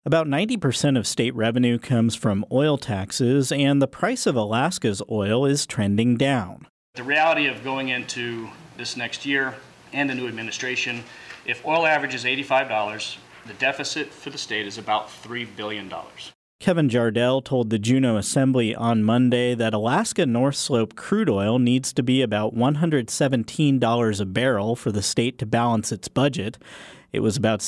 About 90% of state revenue comes from oil taxes, and the price of Alaska's oil is trending down. The reality of going into this next year and the new administration, if oil averages $85, the deficit for the state is about $3 billion. Kevin Jardell told the Juneau Assembly on Monday that Alaska North Slope crude oil needs to be about $117 a barrel for the state to balance its budget. It was about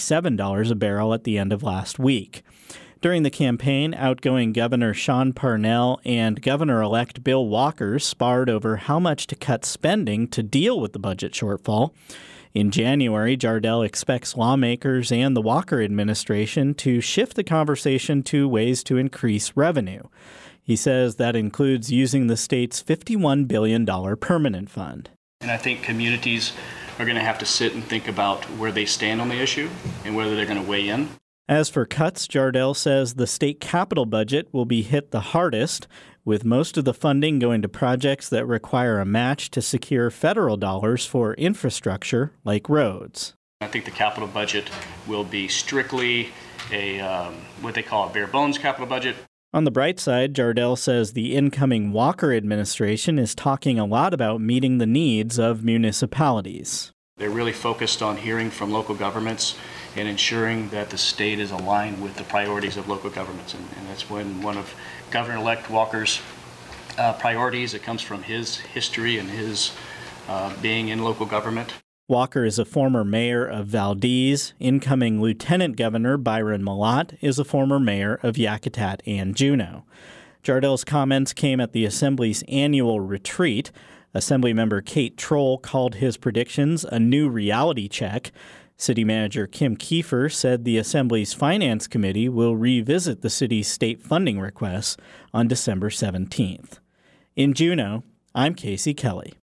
$77 a barrel at the end of last week. During the campaign, outgoing Governor Sean Parnell and Governor-elect Bill Walker sparred over how much to cut spending to deal with the budget shortfall. In January, Jardell expects lawmakers and the Walker administration to shift the conversation to ways to increase revenue. He says that includes using the state's $51 billion permanent fund. And I think communities are going to have to sit and think about where they stand on the issue and whether they're going to weigh in. As for cuts, Jardell says the state capital budget will be hit the hardest, with most of the funding going to projects that require a match to secure federal dollars for infrastructure like roads. I think the capital budget will be strictly what they call a bare bones capital budget. On the bright side, Jardell says the incoming Walker administration is talking a lot about meeting the needs of municipalities. They're really focused on hearing from local governments and ensuring that the state is aligned with the priorities of local governments. And that's when one of Governor-elect Walker's priorities, it comes from his history and his being in local government. Walker is a former mayor of Valdez. Incoming Lieutenant Governor Byron Mallott is a former mayor of Yakutat and Juneau. Jardell's comments came at the Assembly's annual retreat. Assemblymember Kate Troll called his predictions a new reality check. City Manager Kim Kiefer said the Assembly's Finance Committee will revisit the city's state funding requests on December 17th. In Juneau, I'm Casey Kelly.